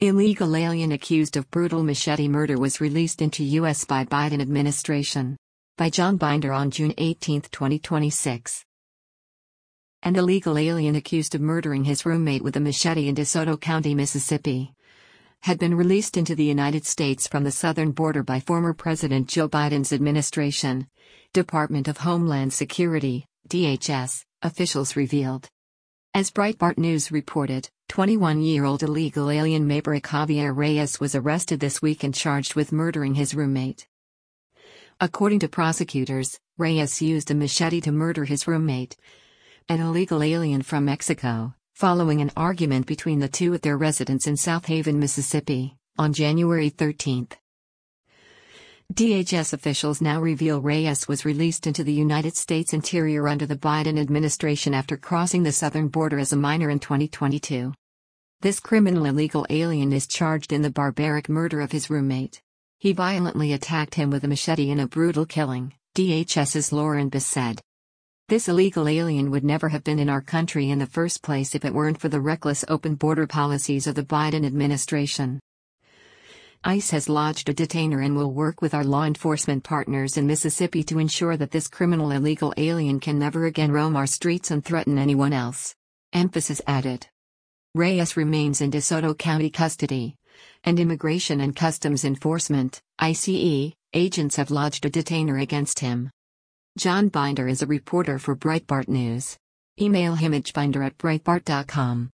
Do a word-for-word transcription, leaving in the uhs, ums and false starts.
Illegal alien accused of brutal machete murder was released into U S by Biden administration. By John Binder on June eighteenth, twenty twenty-six. An illegal alien accused of murdering his roommate with a machete in DeSoto County, Mississippi, had been released into the United States from the southern border by former President Joe Biden's administration, Department of Homeland Security, D H S, officials revealed. As Breitbart News reported, twenty-one-year-old illegal alien Maverick Javier Reyes was arrested this week and charged with murdering his roommate. According to prosecutors, Reyes used a machete to murder his roommate, an illegal alien from Mexico, following an argument between the two at their residence in South Haven, Mississippi, on January thirteenth. D H S officials now reveal Reyes was released into the United States interior under the Biden administration after crossing the southern border as a minor in twenty twenty-two. This criminal illegal alien is charged in the barbaric murder of his roommate. He violently attacked him with a machete in a brutal killing, DHS's Lauren Biss said. This illegal alien would never have been in our country in the first place if it weren't for the reckless open border policies of the Biden administration. ICE has lodged a detainer and will work with our law enforcement partners in Mississippi to ensure that this criminal illegal alien can never again roam our streets and threaten anyone else. Emphasis added. Reyes remains in DeSoto County custody, and Immigration and Customs Enforcement, ICE, agents have lodged a detainer against him. John Binder is a reporter for Breitbart News. Email him at binder at breitbart dot com.